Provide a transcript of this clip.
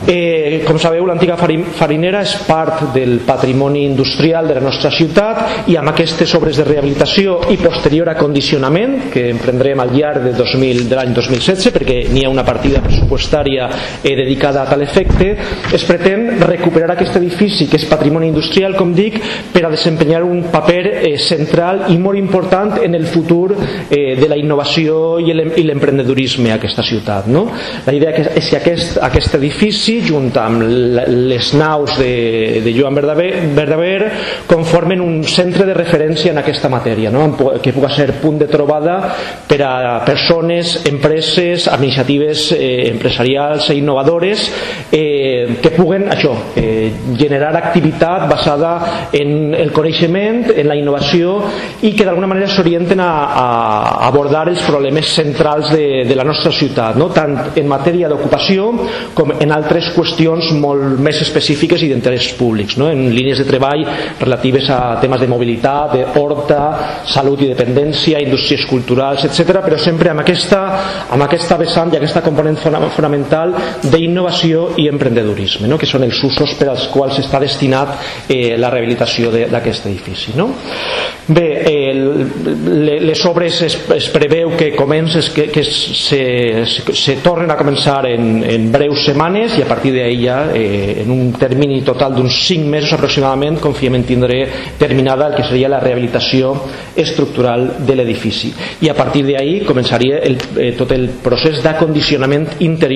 Com sabeu, l'antiga farinera és part del patrimoni industrial de la nostra ciutat, i amb aquestes obres de rehabilitació i posterior acondicionament que emprendrem al llarg de l'any 2016, perquè n'hi ha una partida pressupostària dedicada a tal efecte, es pretén recuperar aquest edifici que és patrimoni industrial, com dic, per a desempenyar un paper central i molt important en el futur de la innovació i l'emprendedorisme a aquesta ciutat, no? La idea és que aquest edifici, junt amb les naus de Joan Verdaguer, conformen un centre de referència en aquesta matèria, no? Que pugui ser punt de trobada per a persones, empreses, amb iniciatives empresarials i innovadores que puguen generar activitat basada en el coneixement, en la innovació, i que d'alguna manera s'orienten a abordar els problemes centrals de la nostra ciutat, no? Tant en matèria d'ocupació com en altres qüestions molt més específiques i d'interès públics, no? En línies de treball relatives a temes de mobilitat, d'horta, salut i dependència, indústries culturals, etc., però sempre amb aquesta vessant i aquesta component fonamental d'innovació i emprendedorisme, no? Que són els usos per als quals està destinat la rehabilitació d'aquest edifici, no? Bé, les obres es preveu que se tornen a començar en breus setmanes, i a partir d'ahir ja, en un termini total d'uns 5 mesos aproximadament, confiem en tindré terminada el que seria la rehabilitació estructural de l'edifici, i a partir d'ahir començaria tot el procés d'acondicionament interior